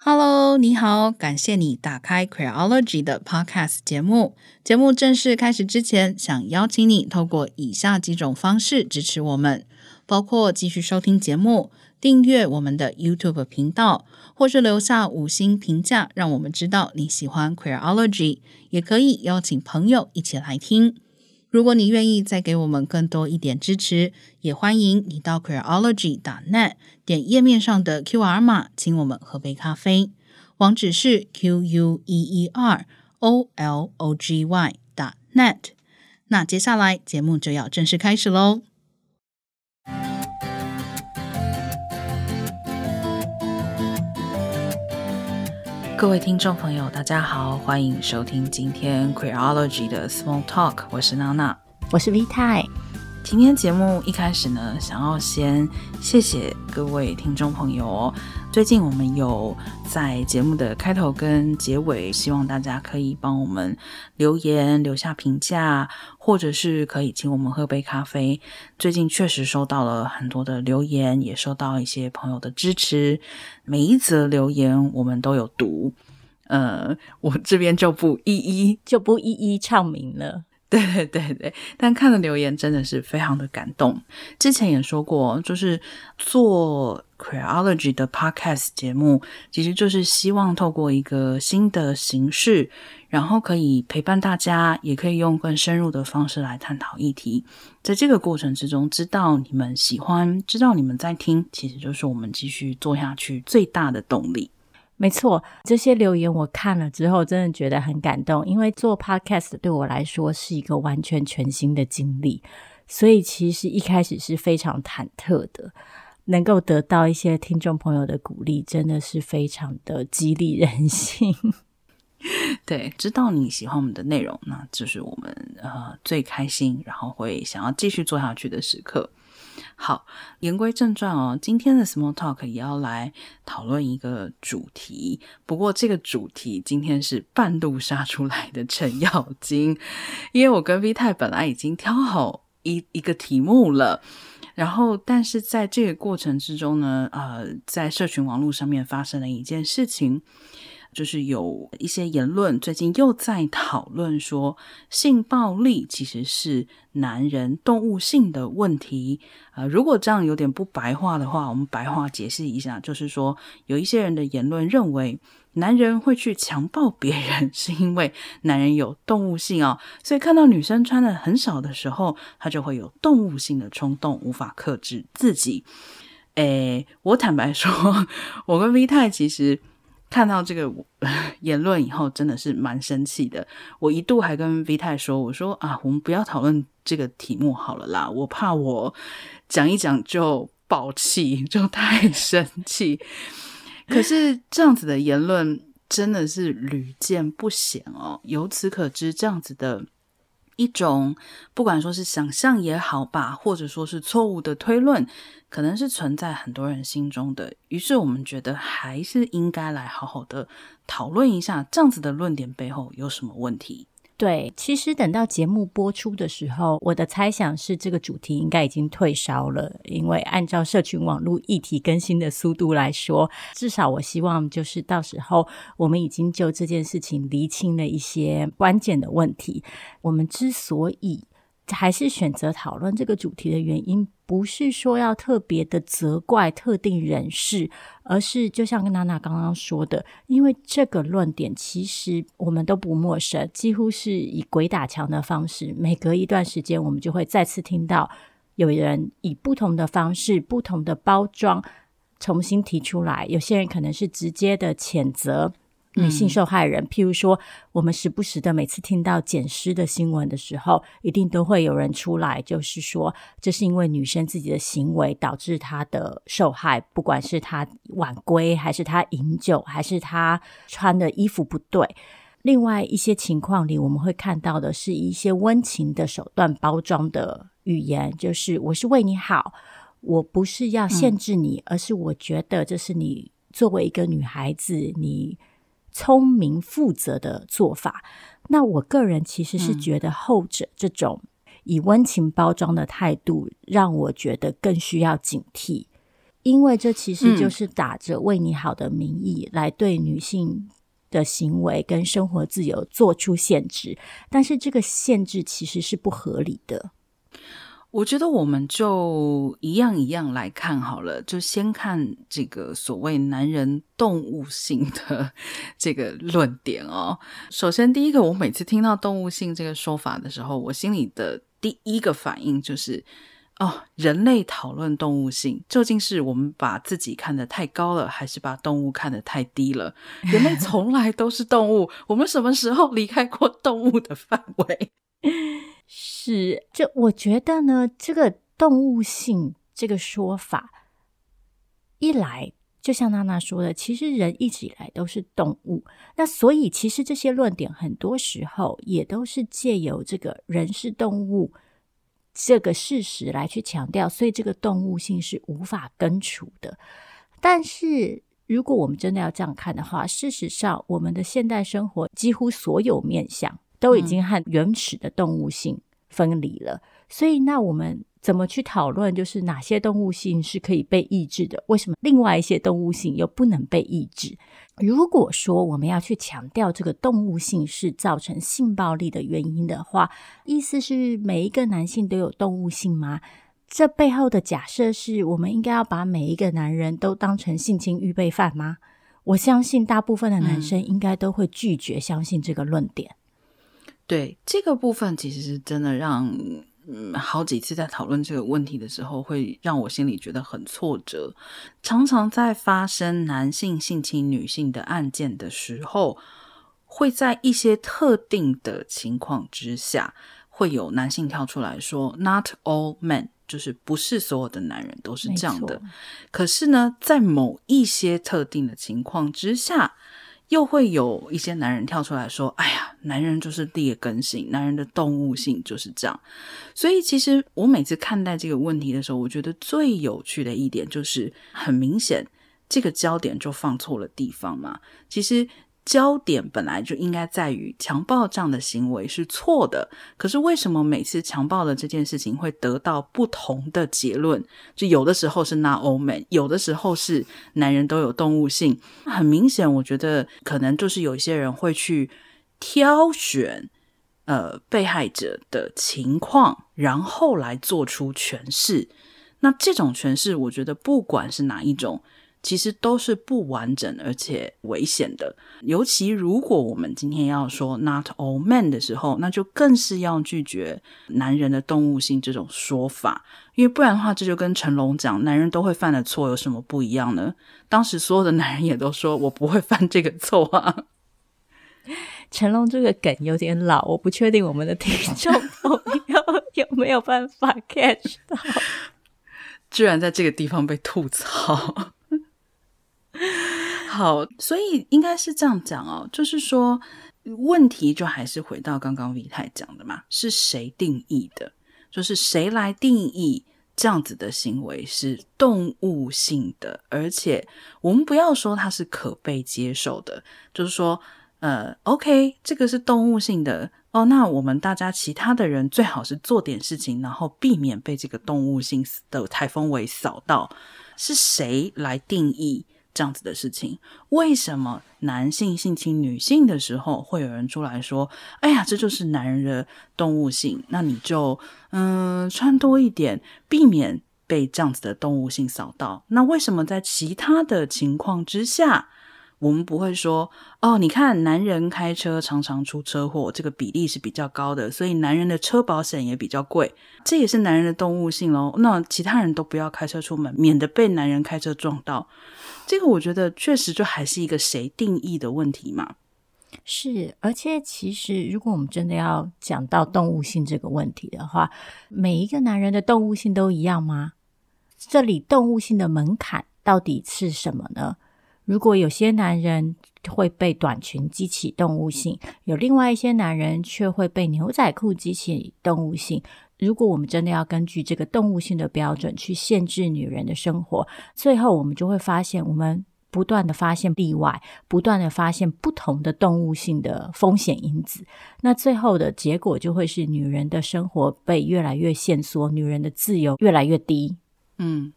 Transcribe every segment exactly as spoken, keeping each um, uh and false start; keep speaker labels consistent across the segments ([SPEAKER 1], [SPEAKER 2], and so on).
[SPEAKER 1] Hello， 你好，感谢你打开 Queerology 的 Podcast 节目。节目正式开始之前，想邀请你透过以下几种方式支持我们，包括继续收听节目、订阅我们的 YouTube 频道，或是留下五星评价，让我们知道你喜欢 Queerology， 也可以邀请朋友一起来听。如果你愿意再给我们更多一点支持，也欢迎你到 queerology 点 net 点页面上的 Q R 码，请我们喝杯咖啡。网址是 Q U E E R O L O G Y 点 net。那接下来节目就要正式开始喽。各位听众朋友大家好，欢迎收听今天 Queerology 的 Small Talk， 我是娜娜，
[SPEAKER 2] 我是 V 太。
[SPEAKER 1] 今天节目一开始呢，想要先谢谢各位听众朋友哦。最近我们有在节目的开头跟结尾，希望大家可以帮我们留言留下评价，或者是可以请我们喝杯咖啡。最近确实收到了很多的留言，也收到一些朋友的支持，每一则留言我们都有读，呃，我这边就不一一
[SPEAKER 2] 就不一一唱名了。
[SPEAKER 1] 对对对对，但看了留言真的是非常的感动。之前也说过，就是做 Queerology 的 Podcast 节目，其实就是希望透过一个新的形式，然后可以陪伴大家，也可以用更深入的方式来探讨议题。在这个过程之中，知道你们喜欢，知道你们在听，其实就是我们继续做下去最大的动力。
[SPEAKER 2] 没错，这些留言我看了之后真的觉得很感动，因为做 podcast 对我来说是一个完全全新的经历，所以其实一开始是非常忐忑的，能够得到一些听众朋友的鼓励，真的是非常的激励人心。
[SPEAKER 1] 对，知道你喜欢我们的内容，那就是我们呃最开心，然后会想要继续做下去的时刻。好，言归正传哦，今天的 Small Talk 也要来讨论一个主题，不过这个主题今天是半路杀出来的程咬金，因为我跟 V 太本来已经挑好一一个题目了，然后但是在这个过程之中呢，呃，在社群网络上面发生了一件事情，就是有一些言论最近又在讨论说性暴力其实是男人动物性的问题。呃，如果这样有点不白话的话，我们白话解释一下，就是说有一些人的言论认为男人会去强暴别人是因为男人有动物性哦，所以看到女生穿的很少的时候，他就会有动物性的冲动，无法克制自己。诶，我坦白说，我跟 V 太其实看到这个言论以后真的是蛮生气的，我一度还跟 V 太说，我说啊，我们不要讨论这个题目好了啦，我怕我讲一讲就爆气，就太生气。可是这样子的言论真的是屡见不鲜哦，由此可知这样子的一种不管说是想象也好吧，或者说是错误的推论，可能是存在很多人心中的，于是我们觉得还是应该来好好的讨论一下这样子的论点背后有什么问题。
[SPEAKER 2] 对，其实等到节目播出的时候，我的猜想是这个主题应该已经退烧了，因为按照社群网络议题更新的速度来说，至少我希望就是到时候我们已经就这件事情厘清了一些关键的问题。我们之所以还是选择讨论这个主题的原因，不是说要特别的责怪特定人士，而是就像跟娜娜刚刚说的，因为这个论点其实我们都不陌生，几乎是以鬼打墙的方式，每隔一段时间我们就会再次听到有人以不同的方式不同的包装重新提出来，有些人可能是直接的谴责女性受害人、嗯、譬如说我们时不时的每次听到捡尸的新闻的时候，一定都会有人出来就是说这是因为女生自己的行为导致她的受害，不管是她晚归还是她饮酒还是她穿的衣服不对。另外一些情况里我们会看到的是一些温情的手段包装的语言，就是我是为你好，我不是要限制你、嗯、而是我觉得这是你作为一个女孩子你聪明负责的做法。那我个人其实是觉得后者这种以温情包装的态度让我觉得更需要警惕。 因为这其实就是打着为你好的名义来对女性的行为跟生活自由做出限制，但是这个限制其实是不合理的。
[SPEAKER 1] 我觉得我们就一样一样来看好了，就先看这个所谓男人动物性的这个论点哦。首先第一个，我每次听到动物性这个说法的时候，我心里的第一个反应就是哦，人类讨论动物性，究竟是我们把自己看得太高了，还是把动物看得太低了？人类从来都是动物，我们什么时候离开过动物的范围？
[SPEAKER 2] 是，这我觉得呢，这个动物性这个说法，一来就像娜娜说的，其实人一直以来都是动物，那所以其实这些论点很多时候也都是借由这个人是动物这个事实来去强调，所以这个动物性是无法根除的。但是如果我们真的要这样看的话，事实上我们的现代生活几乎所有面向都已经和原始的动物性分离了、嗯、所以那我们怎么去讨论就是哪些动物性是可以被抑制的，为什么另外一些动物性又不能被抑制？如果说我们要去强调这个动物性是造成性暴力的原因的话，意思是每一个男性都有动物性吗？这背后的假设是我们应该要把每一个男人都当成性侵预备犯吗？我相信大部分的男生应该都会拒绝相信这个论点、
[SPEAKER 1] 嗯、对，这个部分其实是真的让嗯，好几次在讨论这个问题的时候会让我心里觉得很挫折。常常在发生男性性侵女性的案件的时候，会在一些特定的情况之下，会有男性跳出来说 Not all men， 就是不是所有的男人都是这样的。可是呢，在某一些特定的情况之下，又会有一些男人跳出来说，哎呀，男人就是劣根性，男人的动物性就是这样。所以其实我每次看待这个问题的时候，我觉得最有趣的一点就是很明显这个焦点就放错了地方嘛。其实焦点本来就应该在于强暴这样的行为是错的，可是为什么每次强暴的这件事情会得到不同的结论？就有的时候是 not all men， 有的时候是男人都有动物性。很明显我觉得可能就是有一些人会去挑选呃被害者的情况，然后来做出诠释。那这种诠释我觉得不管是哪一种，其实都是不完整而且危险的。尤其如果我们今天要说 not all men 的时候，那就更是要拒绝男人的动物性这种说法，因为不然的话，这就跟成龙讲男人都会犯的错有什么不一样呢？当时所有的男人也都说我不会犯这个错啊。
[SPEAKER 2] 成龙这个梗有点老，我不确定我们的听众朋友有没有办法 catch 到，
[SPEAKER 1] 居然在这个地方被吐槽。好，所以应该是这样讲哦，就是说问题就还是回到刚刚 V 太讲的嘛，是谁定义的？就是谁来定义这样子的行为是动物性的，而且我们不要说它是可被接受的，就是说呃 OK 这个是动物性的哦，那我们大家其他的人最好是做点事情，然后避免被这个动物性的台风尾扫到。是谁来定义这样子的事情？为什么男性性侵女性的时候会有人出来说，哎呀，这就是男人的动物性，那你就嗯穿多一点，避免被这样子的动物性扫到。那为什么在其他的情况之下我们不会说，哦，你看男人开车常常出车祸，这个比例是比较高的，所以男人的车保险也比较贵，这也是男人的动物性咯，那其他人都不要开车出门，免得被男人开车撞到。这个我觉得确实就还是一个谁定义的问题嘛。
[SPEAKER 2] 是，而且其实如果我们真的要讲到动物性这个问题的话，每一个男人的动物性都一样吗？这里动物性的门槛到底是什么呢？如果有些男人会被短裙激起动物性，有另外一些男人却会被牛仔裤激起动物性，如果我们真的要根据这个动物性的标准去限制女人的生活，最后我们就会发现我们不断的发现例外，不断的发现不同的动物性的风险因子，那最后的结果就会是女人的生活被越来越限缩，女人的自由越来越低。
[SPEAKER 1] 嗯，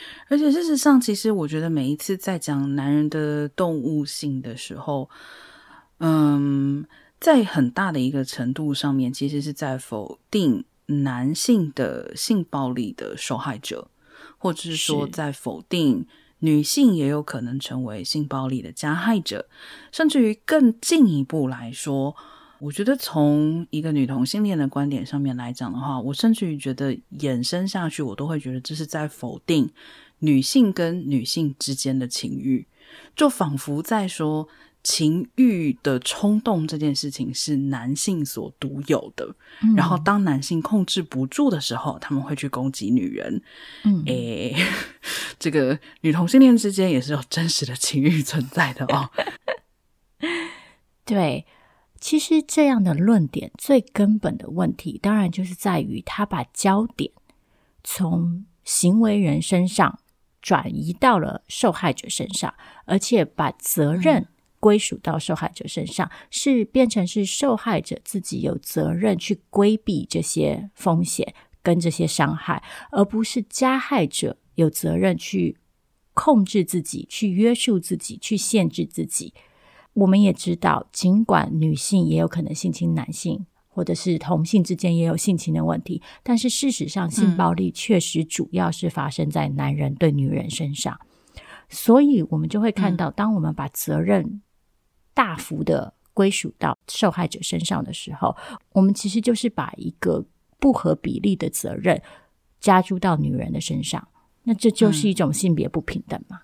[SPEAKER 1] 而且事实上其实我觉得每一次在讲男人的动物性的时候，嗯，在很大的一个程度上面其实是在否定男性的性暴力的受害者，或者是说在否定女性也有可能成为性暴力的加害者，甚至于更进一步来说，我觉得从一个女同性恋的观点上面来讲的话，我甚至于觉得衍生下去我都会觉得这是在否定女性跟女性之间的情欲，就仿佛在说情欲的冲动这件事情是男性所独有的、嗯、然后当男性控制不住的时候他们会去攻击女人。嗯，诶，这个女同性恋之间也是有真实的情欲存在的哦。
[SPEAKER 2] 对，其实这样的论点最根本的问题当然就是在于他把焦点从行为人身上转移到了受害者身上，而且把责任归属到受害者身上、嗯、是变成是受害者自己有责任去规避这些风险跟这些伤害，而不是加害者有责任去控制自己，去约束自己，去限制自己。我们也知道，尽管女性也有可能性侵男性，或者是同性之间也有性侵的问题，但是事实上性暴力确实主要是发生在男人对女人身上、嗯、所以我们就会看到，当我们把责任大幅的归属到受害者身上的时候，我们其实就是把一个不合比例的责任加诸到女人的身上，那这就是一种性别不平等嘛。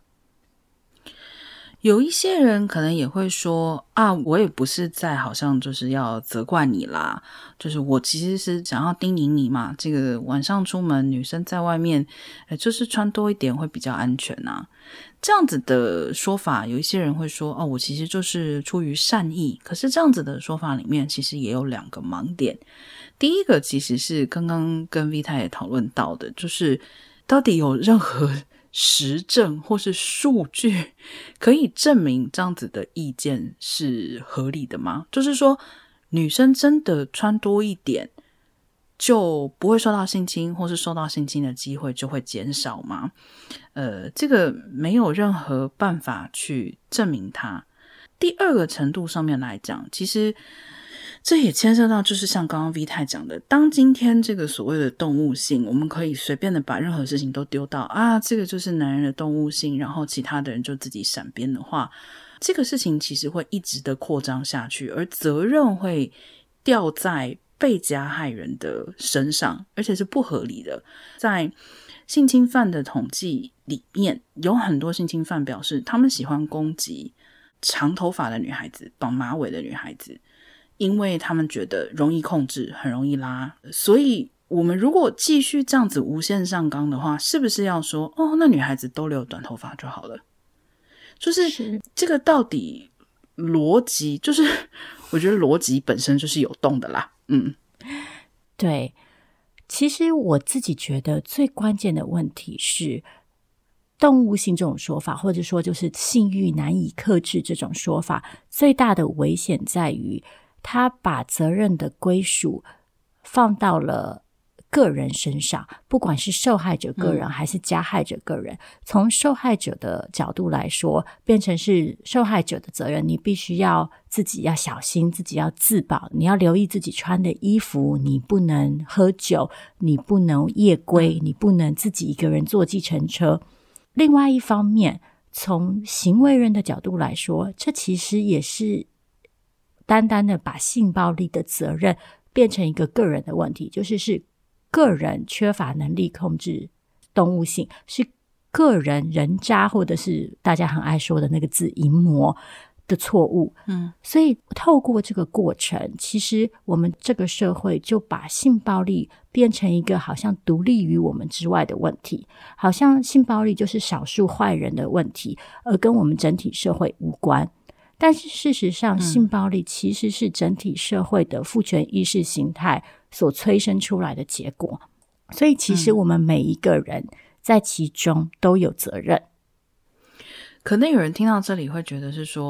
[SPEAKER 1] 有一些人可能也会说啊，我也不是在好像就是要责怪你啦，就是我其实是想要叮咛你嘛，这个晚上出门女生在外面呃，就是穿多一点会比较安全啊。这样子的说法有一些人会说哦，我其实就是出于善意，可是这样子的说法里面其实也有两个盲点。第一个其实是刚刚跟 Vita 也讨论到的，就是到底有任何实证或是数据可以证明这样子的意见是合理的吗？就是说女生真的穿多一点就不会受到性侵，或是受到性侵的机会就会减少吗？呃，这个没有任何办法去证明它。第二个程度上面来讲，其实这也牵涉到就是像刚刚 V 太讲的，当今天这个所谓的动物性，我们可以随便的把任何事情都丢到啊，这个就是男人的动物性，然后其他的人就自己闪边的话，这个事情其实会一直的扩张下去，而责任会掉在被加害人的身上，而且是不合理的。在性侵犯的统计里面，有很多性侵犯表示他们喜欢攻击长头发的女孩子，绑马尾的女孩子，因为他们觉得容易控制，很容易拉。所以我们如果继续这样子无限上纲的话，是不是要说哦，那女孩子都留短头发就好了？就是这个到底逻辑，就是我觉得逻辑本身就是有洞的啦。嗯，
[SPEAKER 2] 对，其实我自己觉得最关键的问题是动物性这种说法，或者说就是性欲难以克制这种说法，最大的危险在于他把责任的归属放到了个人身上，不管是受害者个人还是加害者个人、嗯、从受害者的角度来说，变成是受害者的责任，你必须要自己要小心，自己要自保，你要留意自己穿的衣服，你不能喝酒，你不能夜归，你不能自己一个人坐计程车。另外一方面，从行为人的角度来说，这其实也是单单的把性暴力的责任变成一个个人的问题，就是是个人缺乏能力控制动物性，是个人人渣，或者是大家很爱说的那个字淫魔的错误。嗯，所以透过这个过程，其实我们这个社会就把性暴力变成一个好像独立于我们之外的问题，好像性暴力就是少数坏人的问题，而跟我们整体社会无关。但是事实上，性暴力其实是整体社会的父权意识形态所催生出来的结果，所以其实我们每一个人在其中都有责任。
[SPEAKER 1] 可能有人听到这里会觉得是说，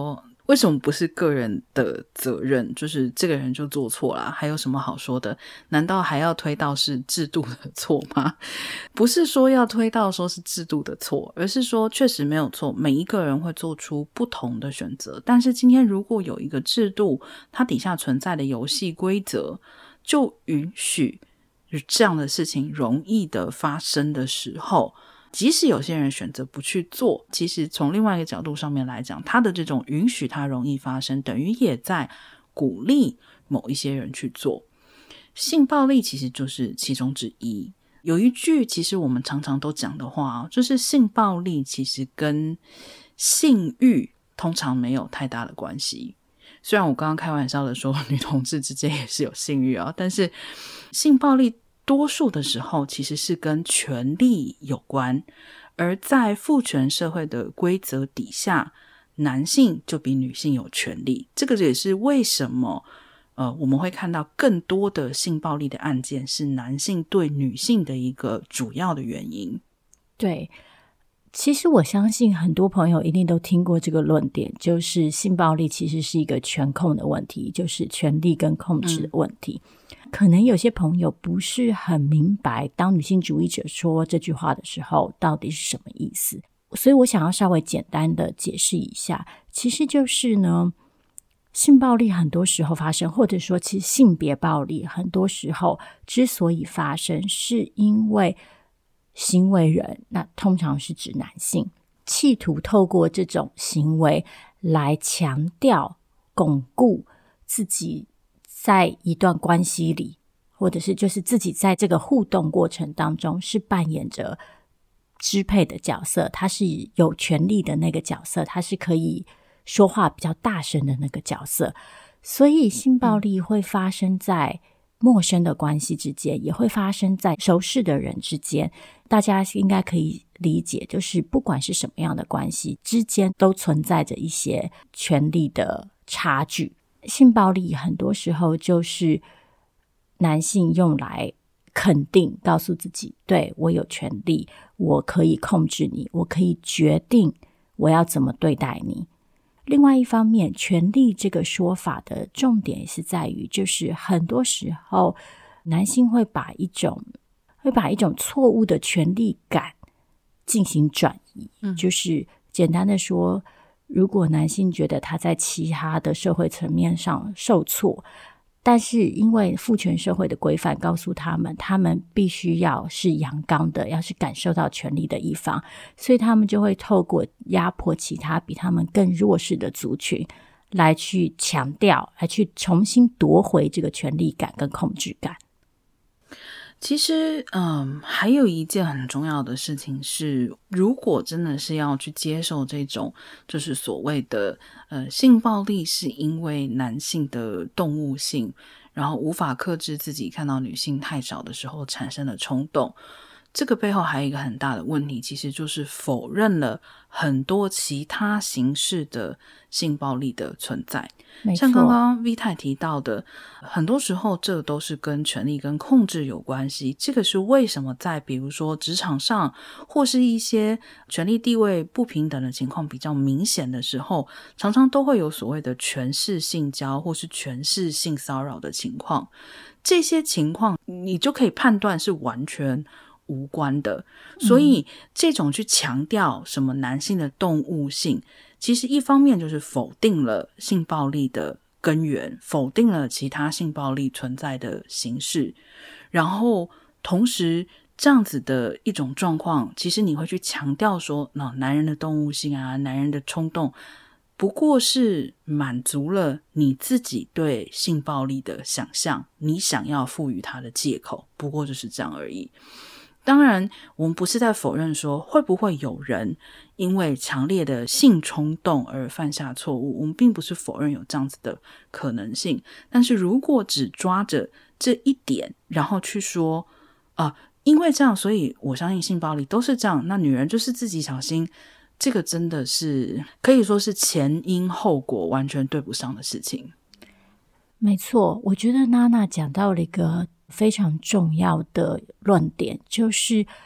[SPEAKER 1] 为什么不是个人的责任，就是这个人就做错了，还有什么好说的？难道还要推到是制度的错吗？不是说要推到说是制度的错，而是说确实没有错，每一个人会做出不同的选择，但是今天如果有一个制度，它底下存在的游戏规则就允许这样的事情容易的发生的时候，即使有些人选择不去做，其实从另外一个角度上面来讲，他的这种允许它容易发生，等于也在鼓励某一些人去做。性暴力其实就是其中之一。有一句其实我们常常都讲的话，就是性暴力其实跟性欲通常没有太大的关系。虽然我刚刚开玩笑的说女同志之间也是有性欲啊，但是性暴力多数的时候其实是跟权力有关，而在父权社会的规则底下，男性就比女性有权利。这个也是为什么呃，我们会看到更多的性暴力的案件是男性对女性的一个主要的原因。
[SPEAKER 2] 对，其实我相信很多朋友一定都听过这个论点，就是性暴力其实是一个权控的问题，就是权力跟控制的问题。嗯，可能有些朋友不是很明白当女性主义者说这句话的时候到底是什么意思，所以我想要稍微简单的解释一下。其实就是呢，性暴力很多时候发生，或者说其实性别暴力很多时候之所以发生，是因为行为人，那通常是指男性，企图透过这种行为来强调巩固自己在一段关系里，或者是就是自己在这个互动过程当中是扮演着支配的角色，他是有权力的那个角色，他是可以说话比较大声的那个角色。所以性暴力会发生在陌生的关系之间，也会发生在熟识的人之间。大家应该可以理解，就是不管是什么样的关系之间都存在着一些权力的差距。性暴力很多时候就是男性用来肯定，告诉自己，对，我有权利，我可以控制你，我可以决定我要怎么对待你。另外一方面，权力这个说法的重点是在于，就是很多时候男性会把一种会把一种错误的权力感进行转移。嗯，就是简单的说，如果男性觉得他在其他的社会层面上受挫，但是因为父权社会的规范告诉他们，他们必须要是阳刚的，要是感受到权力的一方，所以他们就会透过压迫其他比他们更弱势的族群来去强调，来去重新夺回这个权力感跟控制感。
[SPEAKER 1] 其实嗯，还有一件很重要的事情是，如果真的是要去接受这种就是所谓的呃性暴力是因为男性的动物性，然后无法克制自己看到女性太少的时候产生的冲动，这个背后还有一个很大的问题，其实就是否认了很多其他形式的性暴力的存在。像刚刚 V 太提到的，很多时候这都是跟权力跟控制有关系。这个是为什么在比如说职场上或是一些权力地位不平等的情况比较明显的时候，常常都会有所谓的权势性交或是权势性骚扰的情况。这些情况你就可以判断是完全无关的，所以这种去强调什么男性的动物性，其实一方面就是否定了性暴力的根源，否定了其他性暴力存在的形式，然后同时这样子的一种状况，其实你会去强调说，那男人的动物性啊，男人的冲动不过是满足了你自己对性暴力的想象，你想要赋予它的借口，不过就是这样而已。当然我们不是在否认说会不会有人因为强烈的性冲动而犯下错误，我们并不是否认有这样子的可能性，但是如果只抓着这一点然后去说啊、呃，因为这样所以我相信性暴力都是这样，那女人就是自己小心，这个真的是可以说是前因后果完全对不上的事情。
[SPEAKER 2] 没错，我觉得娜娜讲到了一个非常重要的论点，就是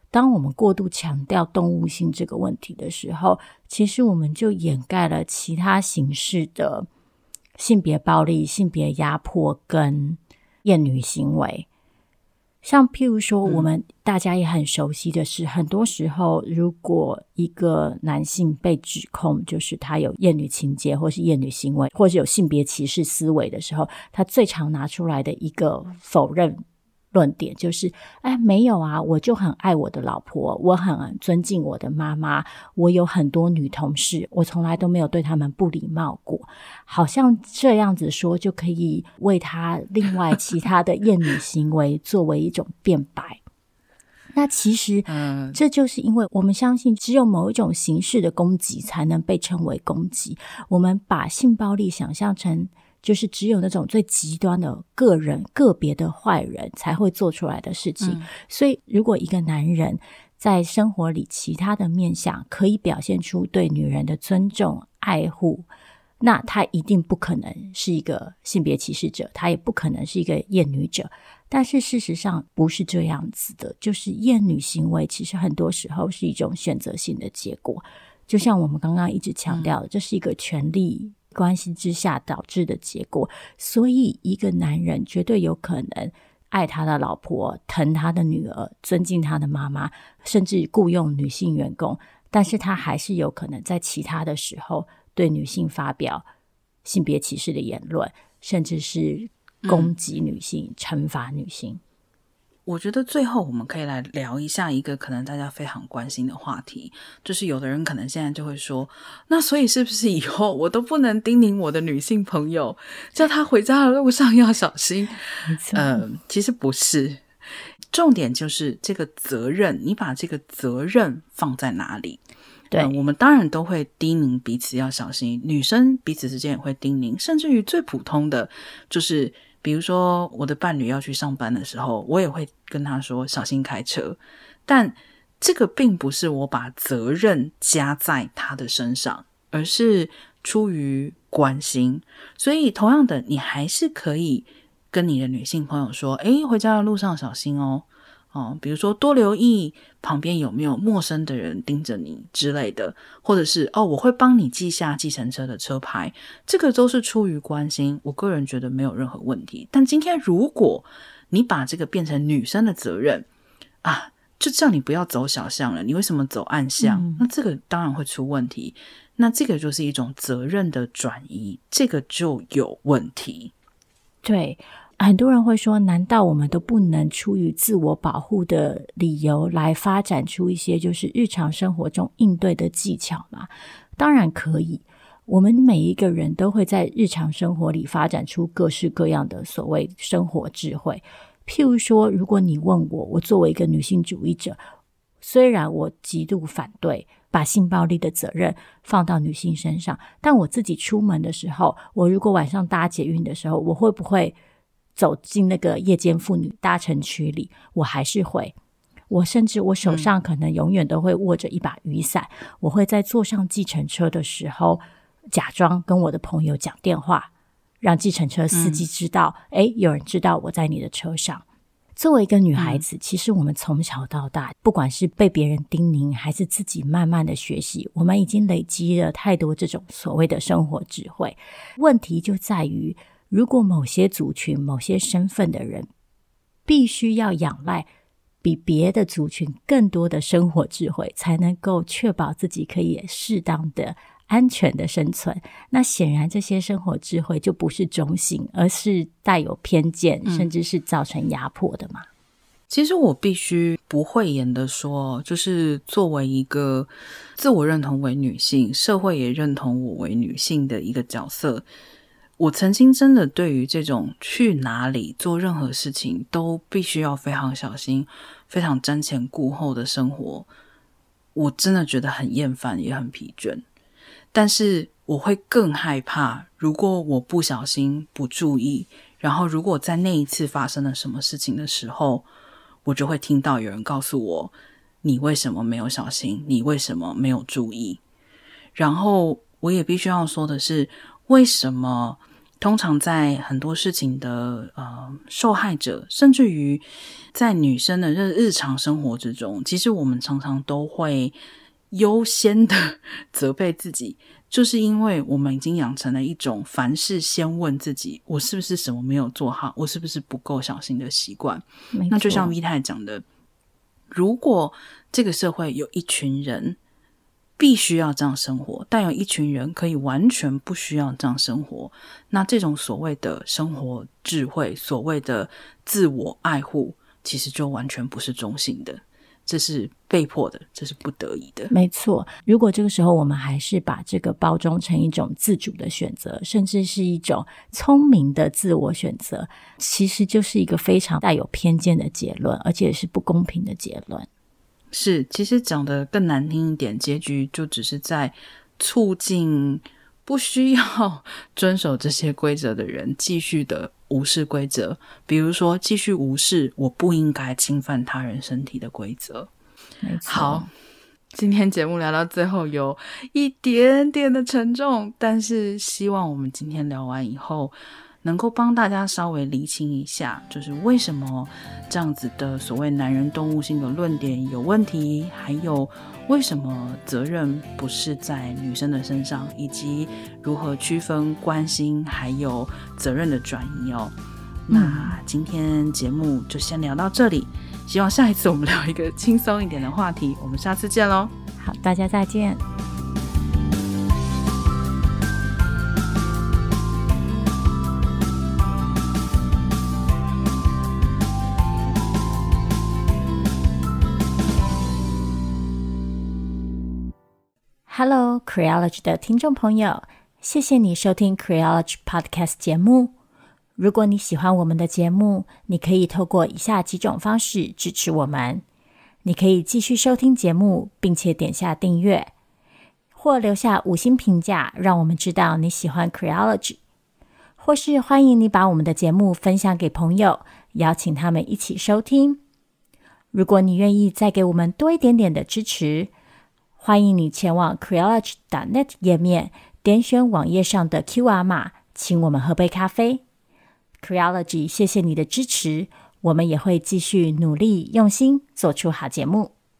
[SPEAKER 2] 当我们过度强调动物性这个问题的时候，其实我们就掩盖了其他形式的性别暴力、性别压迫跟厌女行为。像譬如说我们大家也很熟悉的是、嗯、很多时候如果一个男性被指控就是他有厌女情节或是厌女行为或是有性别歧视思维的时候，他最常拿出来的一个否认论点就是哎，没有啊，我就很爱我的老婆，我很尊敬我的妈妈，我有很多女同事，我从来都没有对他们不礼貌过，好像这样子说就可以为他另外其他的厌女行为作为一种辩白。那其实这就是因为我们相信只有某一种形式的攻击才能被称为攻击，我们把性暴力想象成就是只有那种最极端的个人个别的坏人才会做出来的事情、嗯、所以如果一个男人在生活里其他的面向可以表现出对女人的尊重爱护，那他一定不可能是一个性别歧视者，他也不可能是一个厌女者。但是事实上不是这样子的，就是厌女行为其实很多时候是一种选择性的结果，就像我们刚刚一直强调的、嗯、这是一个权力关系之下导致的结果。所以一个男人绝对有可能爱他的老婆，疼他的女儿，尊敬他的妈妈，甚至雇佣女性员工，但是他还是有可能在其他的时候对女性发表性别歧视的言论，甚至是攻击女性、嗯、惩罚女性。
[SPEAKER 1] 我觉得最后我们可以来聊一下一个可能大家非常关心的话题，就是有的人可能现在就会说，那所以是不是以后我都不能叮咛我的女性朋友叫她回家的路上要小心？呃，其实不是，重点就是这个责任，你把这个责任放在哪里？对、呃，我们当然都会叮咛彼此要小心，女生彼此之间也会叮咛，甚至于最普通的就是比如说我的伴侣要去上班的时候，我也会跟他说小心开车，但这个并不是我把责任加在他的身上，而是出于关心。所以同样的，你还是可以跟你的女性朋友说，诶，回家的路上小心哦，哦，比如说多留意旁边有没有陌生的人盯着你之类的，或者是哦，我会帮你记下计程车的车牌，这个都是出于关心，我个人觉得没有任何问题。但今天如果你把这个变成女生的责任啊，就叫你不要走小巷了，你为什么走暗巷、嗯、那这个当然会出问题，那这个就是一种责任的转移，这个就有问题。
[SPEAKER 2] 对，很多人会说，难道我们都不能出于自我保护的理由来发展出一些就是日常生活中应对的技巧吗？当然可以，我们每一个人都会在日常生活里发展出各式各样的所谓生活智慧。譬如说，如果你问我，我作为一个女性主义者，虽然我极度反对把性暴力的责任放到女性身上，但我自己出门的时候，我如果晚上搭捷运的时候，我会不会走进那个夜间妇女搭乘区里？我还是会。我甚至我手上可能永远都会握着一把雨伞、嗯、我会在坐上计程车的时候假装跟我的朋友讲电话，让计程车司机知道、嗯、诶，有人知道我在你的车上。作为一个女孩子、嗯、其实我们从小到大，不管是被别人叮咛还是自己慢慢的学习，我们已经累积了太多这种所谓的生活智慧。问题就在于，如果某些族群某些身份的人必须要仰赖比别的族群更多的生活智慧，才能够确保自己可以适当的安全的生存，那显然这些生活智慧就不是中性，而是带有偏见、嗯、甚至是造成压迫的嘛。
[SPEAKER 1] 其实我必须不讳言的说，就是作为一个自我认同为女性，社会也认同我为女性的一个角色，我曾经真的对于这种去哪里做任何事情都必须要非常小心，非常瞻前顾后的生活，我真的觉得很厌烦也很疲倦。但是我会更害怕，如果我不小心不注意，然后如果在那一次发生了什么事情的时候，我就会听到有人告诉我，你为什么没有小心，你为什么没有注意。然后我也必须要说的是，为什么通常在很多事情的呃受害者，甚至于在女生的日日常生活之中，其实我们常常都会优先的责备自己，就是因为我们已经养成了一种凡事先问自己，我是不是什么没有做好，我是不是不够小心的习惯。那就像 V 太讲的，如果这个社会有一群人必须要这样生活，但有一群人可以完全不需要这样生活，那这种所谓的生活智慧，所谓的自我爱护，其实就完全不是中性的，这是被迫的，这是不得已的。
[SPEAKER 2] 没错，如果这个时候我们还是把这个包装成一种自主的选择，甚至是一种聪明的自我选择，其实就是一个非常带有偏见的结论，而且是不公平的结论。
[SPEAKER 1] 是，其实讲得更难听一点，结局就只是在促进不需要遵守这些规则的人继续的无视规则，比如说继续无视我不应该侵犯他人身体的规则。
[SPEAKER 2] 没错。
[SPEAKER 1] 好，今天节目聊到最后有一点点的沉重，但是希望我们今天聊完以后能够帮大家稍微厘清一下，就是为什么这样子的所谓男人动物性的论点有问题，还有为什么责任不是在女生的身上，以及如何区分关心还有责任的转移哦。那今天节目就先聊到这里，希望下一次我们聊一个轻松一点的话题，我们下次见咯。
[SPEAKER 2] 好，大家再见。Hello Creology 的听众朋友，谢谢你收听 Creology Podcast 节目。如果你喜欢我们的节目，你可以透过以下几种方式支持我们。你可以继续收听节目，并且点下订阅，或留下五星评价，让我们知道你喜欢 Creology。或是欢迎你把我们的节目分享给朋友，邀请他们一起收听。如果你愿意再给我们多一点点的支持，欢迎你前往 creology dot net 页面，点选网页上的 Q R 码，请我们喝杯咖啡。Creology 谢谢你的支持，我们也会继续努力用心做出好节目。